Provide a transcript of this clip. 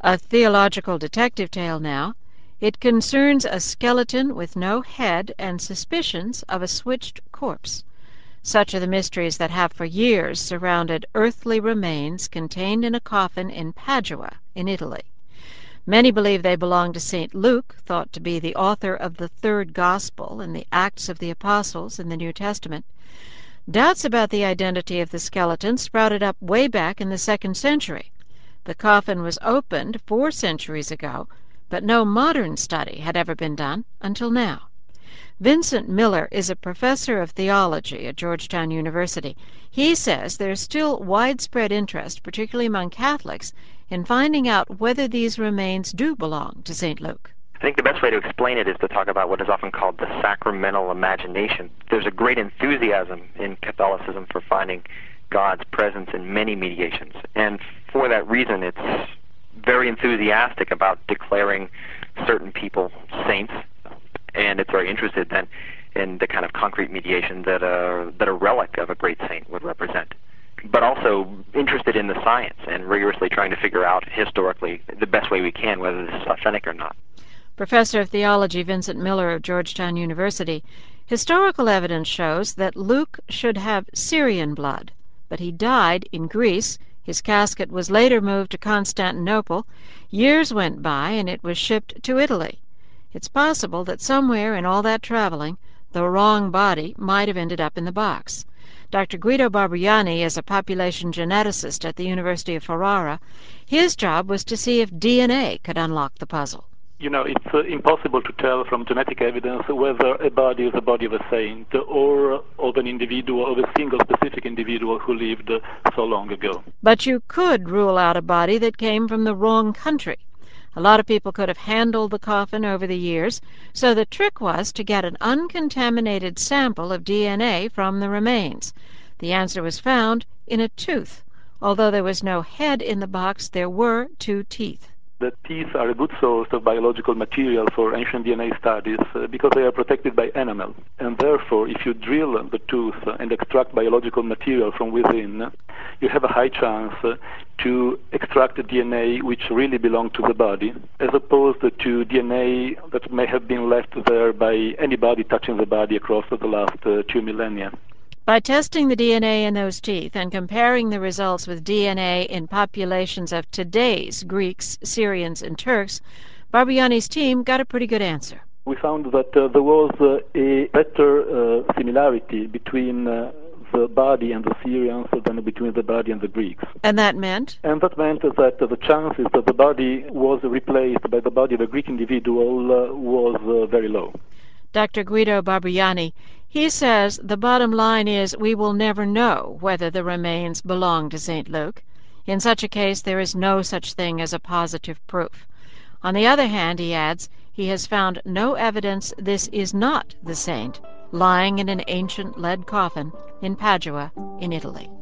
A theological detective tale now. It concerns a skeleton with no head and suspicions of a switched corpse. Such are the mysteries that have for years surrounded earthly remains contained in a coffin in Padua, in Italy. Many believe they belong to St. Luke, thought to be the author of the third Gospel and the Acts of the Apostles in the New Testament. Doubts about the identity of the skeleton sprouted up way back in the 2nd century. The coffin was opened 4 centuries ago, but no modern study had ever been done until now. Vincent Miller is a professor of theology at Georgetown University. He says there's still widespread interest, particularly among Catholics, in finding out whether these remains do belong to St. Luke. I think the best way to explain it is to talk about what is often called the sacramental imagination. There's a great enthusiasm in Catholicism for finding God's presence in many mediations, and for that reason it's very enthusiastic about declaring certain people saints, and it's very interested then in the kind of concrete mediation that a relic of a great saint would represent, but also interested in the science and rigorously trying to figure out historically the best way we can whether this is authentic or not. Professor of Theology Vincent Miller of Georgetown University. Historical evidence shows that Luke should have Syrian blood, but he died in Greece. His casket was later moved to Constantinople. Years went by and it was shipped to Italy. It's possible that somewhere in all that traveling, the wrong body might have ended up in the box. Dr. Guido Barbiani is a population geneticist at the University of Ferrara. His job was to see if DNA could unlock the puzzle. You know, it's impossible to tell from genetic evidence whether a body is the body of a saint or of an individual, of a single specific individual who lived so long ago. But you could rule out a body that came from the wrong country. A lot of people could have handled the coffin over the years, so the trick was to get an uncontaminated sample of DNA from the remains. The answer was found in a tooth. Although there was no head in the box, there were 2 teeth. The teeth are a good source of biological material for ancient DNA studies because they are protected by enamel. And therefore, if you drill the tooth and extract biological material from within, you have a high chance to extract DNA which really belongs to the body, as opposed to DNA that may have been left there by anybody touching the body across the last 2 millennia. By testing the DNA in those teeth and comparing the results with DNA in populations of today's Greeks, Syrians, and Turks, Barbiani's team got a pretty good answer. We found that there was a better similarity between the body and the Syrians than between the body and the Greeks. And that meant? And that meant that the chances that the body was replaced by the body of a Greek individual was very low. Dr. Guido Barbiani, he says the bottom line is we will never know whether the remains belong to St. Luke. In such a case, there is no such thing as a positive proof. On the other hand, he adds, he has found no evidence this is not the saint lying in an ancient lead coffin in Padua, in Italy.